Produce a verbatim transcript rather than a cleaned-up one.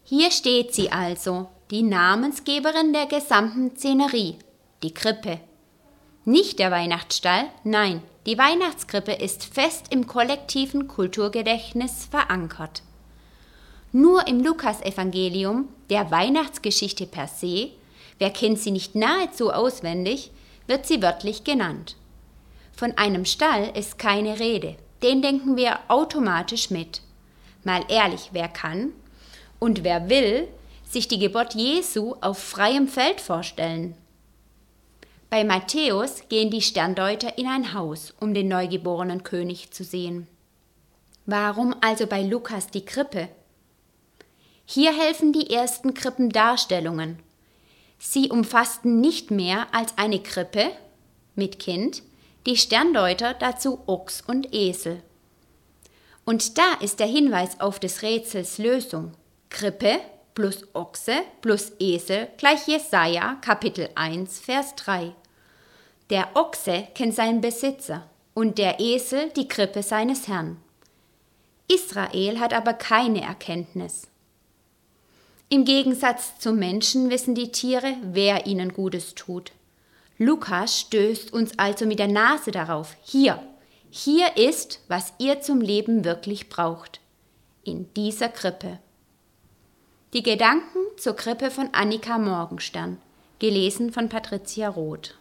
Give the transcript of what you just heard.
Hier steht sie also, die Namensgeberin der gesamten Szenerie, die Krippe. Nicht der Weihnachtsstall, nein, die Weihnachtskrippe ist fest im kollektiven Kulturgedächtnis verankert. Nur im Lukasevangelium, der Weihnachtsgeschichte per se, wer kennt sie nicht nahezu auswendig, wird sie wörtlich genannt. Von einem Stall ist keine Rede, den denken wir automatisch mit. Mal ehrlich, wer kann und wer will sich die Geburt Jesu auf freiem Feld vorstellen? Bei Matthäus gehen die Sterndeuter in ein Haus, um den neugeborenen König zu sehen. Warum also bei Lukas die Krippe? Hier helfen die ersten Krippendarstellungen. Sie umfassten nicht mehr als eine Krippe mit Kind, die Sterndeuter dazu Ochs und Esel. Und da ist der Hinweis auf des Rätsels Lösung. Krippe plus Ochse plus Esel gleich Jesaja Kapitel eins Vers drei. Der Ochse kennt seinen Besitzer und der Esel die Krippe seines Herrn. Israel hat aber keine Erkenntnis. Im Gegensatz zum Menschen wissen die Tiere, wer ihnen Gutes tut. Lukas stößt uns also mit der Nase darauf. Hier, hier ist, was ihr zum Leben wirklich braucht. In dieser Krippe. Die Gedanken zur Krippe von Annika Morgenstern, gelesen von Patricia Roth.